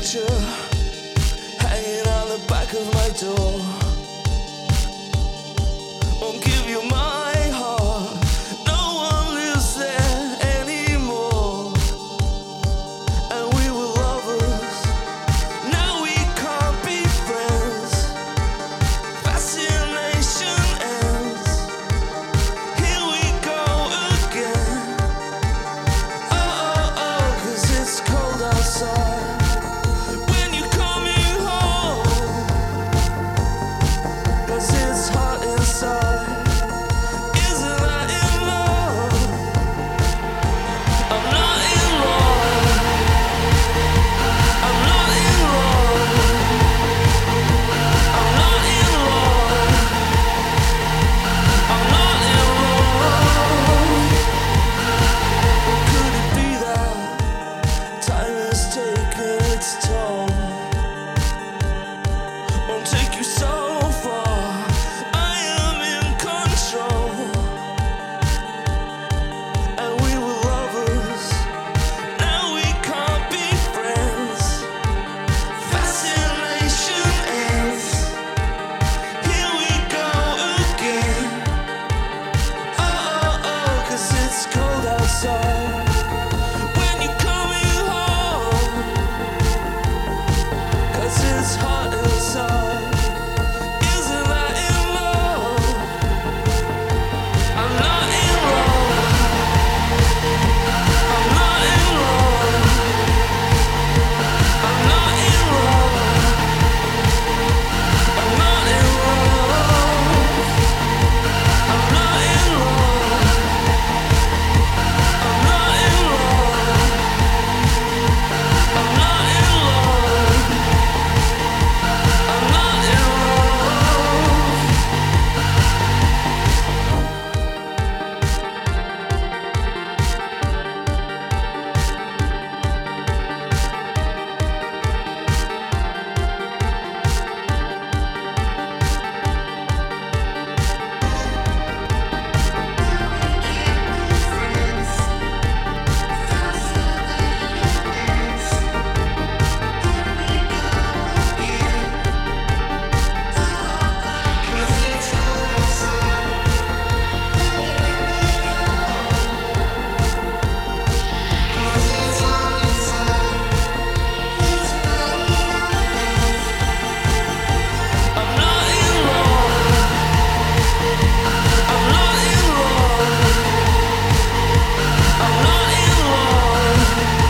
picture hanging on the back of my door. Won't give you my heart. No one lives there anymore. And we were lovers. Now we can't be friends. Fascination ends. Here we go again. Oh, oh, oh, 'cause it's cold outside. When you're coming home, 'cause it's hot inside. Isn't that in love? I'm not in love. I'm not in love. I'm not in love. I'm not in love. Could it be that time has taken its toll? Won't take you so far. I am in control. And we were lovers. Now we can't be friends. Fascination ends. Here we go again. Oh, oh, oh, 'cause it's cold outside. When you're coming home, 'cause it's hot inside. Isn't that in love? I'm not in love. I'm not in love. I'm not in love. I'm not in love. I'm not in love. I'm not in love. I'm not in love. I'm not in love. I'm not in love. I'm not in love. I'm not in love.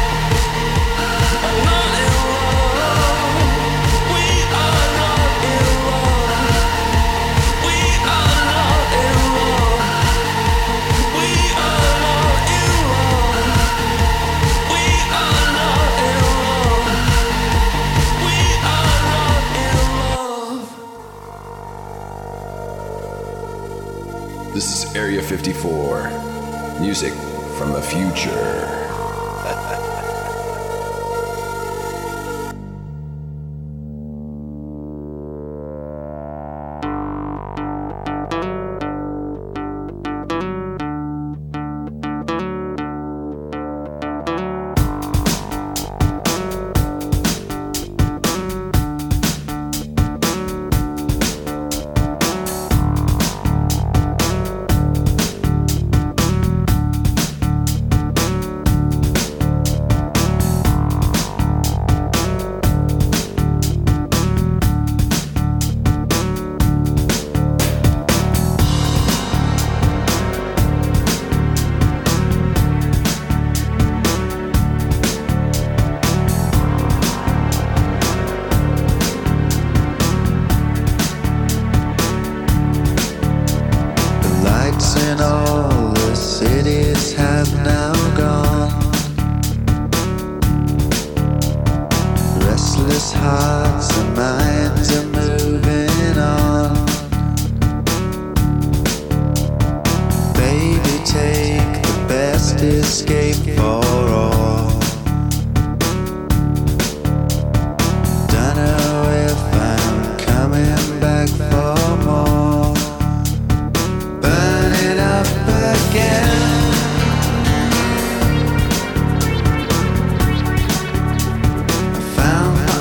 I'm not in love. We are not in love. We are not in love. We are not in love. We are not in love. We are not in love. This is Area 54, music from the future. The lights in all the cities have now gone. Restless hearts and minds are moving on. Baby, take the best escape for all. Don't know if I'm coming back for more. Burn it up again. I found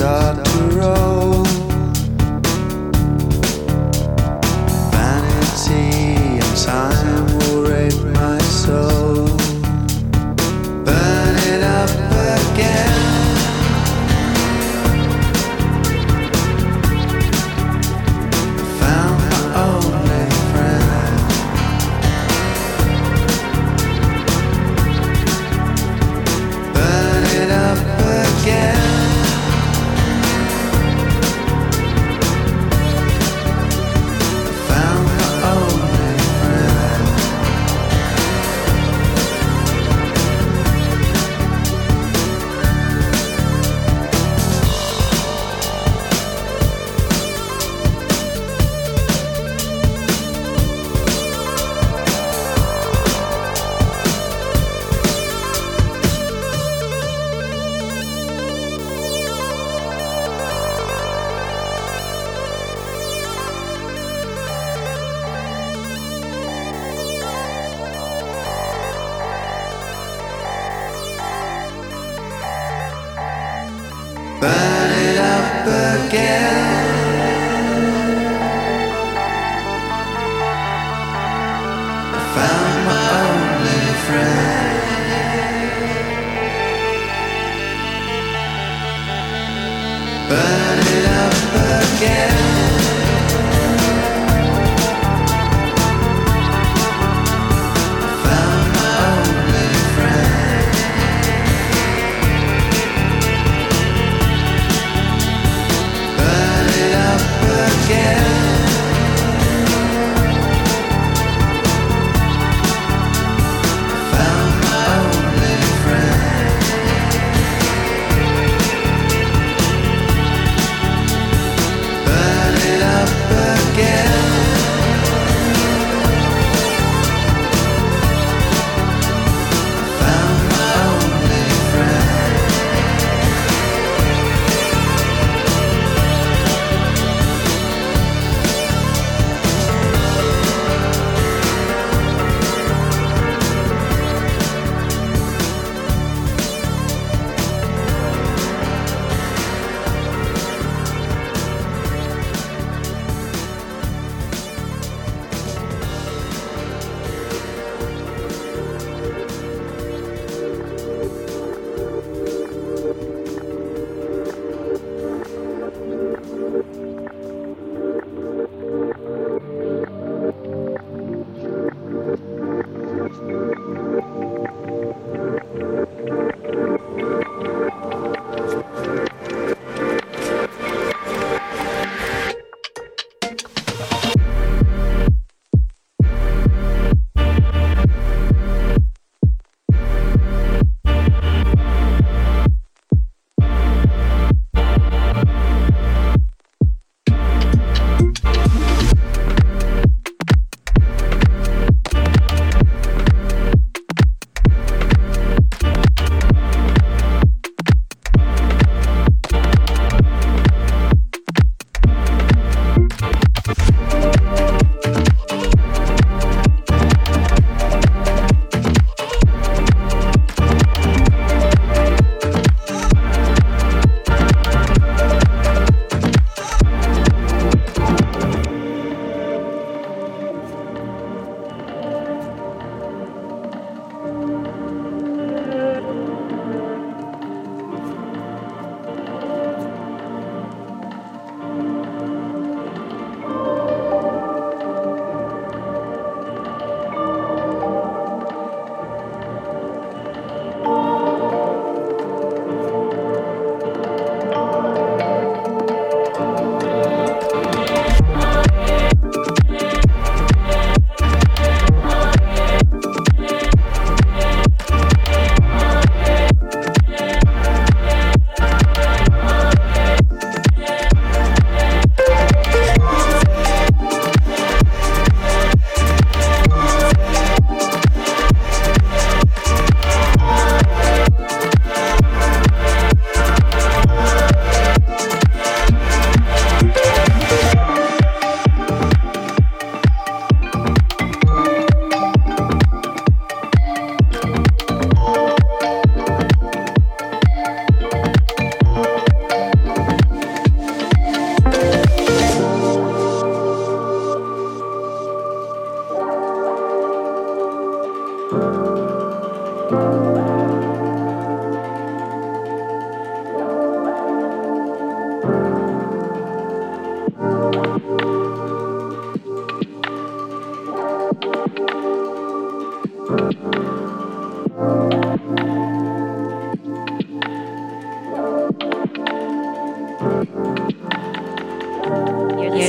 start to roll. Vanity and time will rape my soul. Burn it up again. Found my only friend. Burn it up again. Found my only friend. Burn it up again. I found my only friend. Burn it up again. I found my only friend. Burn it up again. I found my only friend. Burn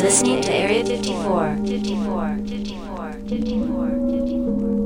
listening to Area 54. 54. 54. 54. 54.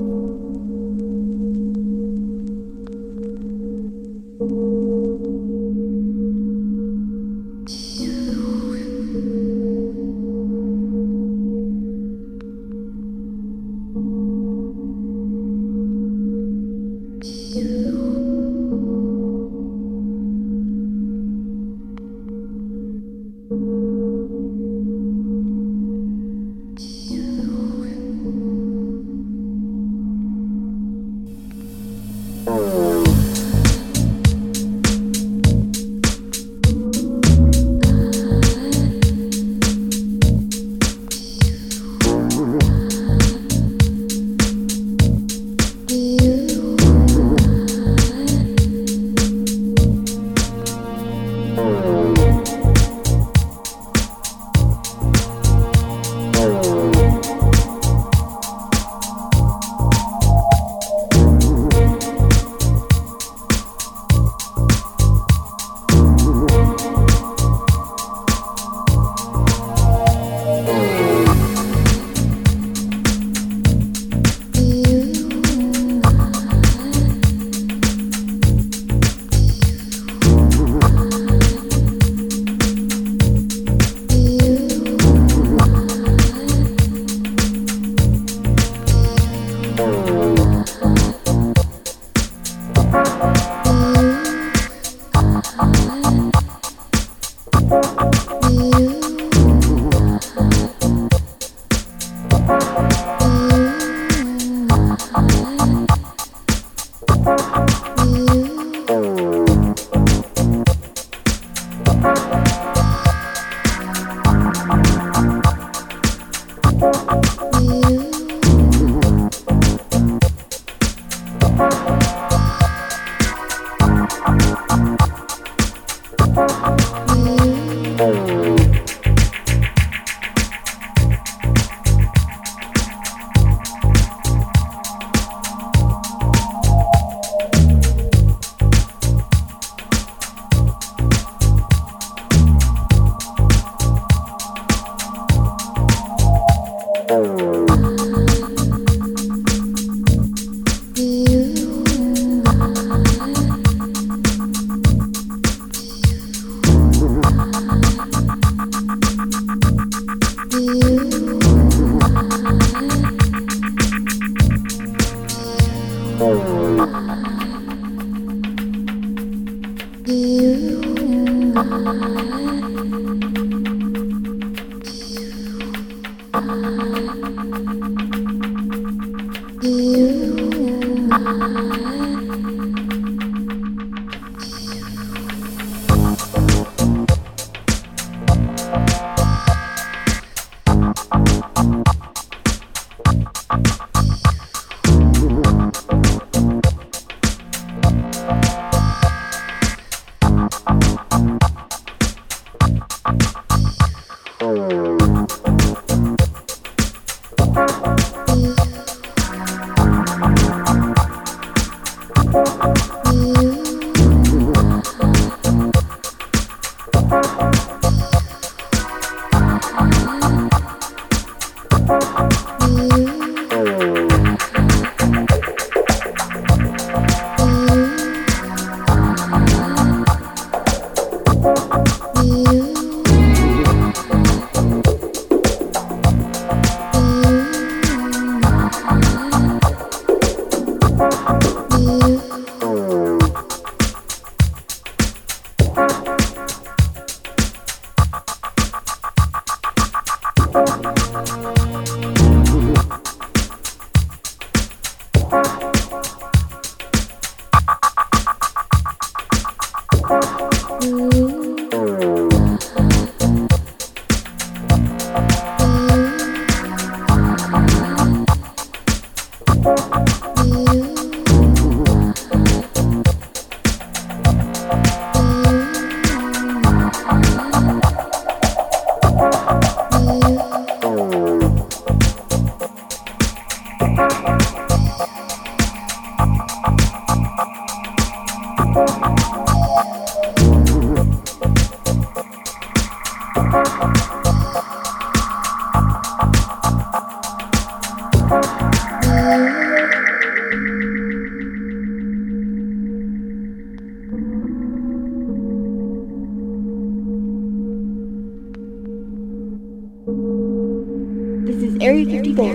Area 54.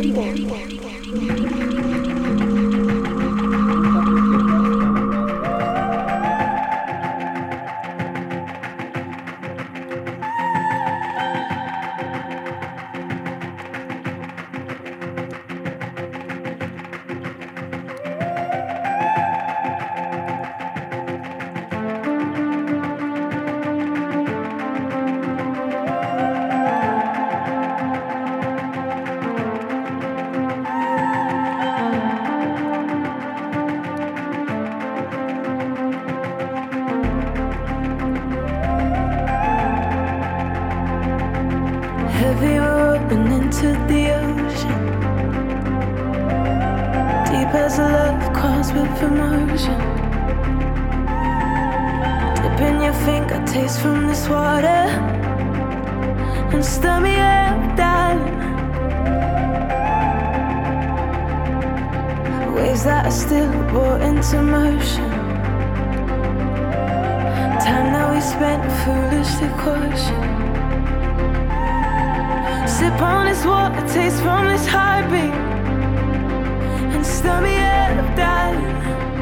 Heavy rolling into the ocean, deep as a love crossed with emotion. Dipping your finger, taste from this water, and stir me up, darling. Waves that are still brought into motion. Time that we spent foolishly caution. Sip on this water, taste from this heartbeat, and stir me up, darling.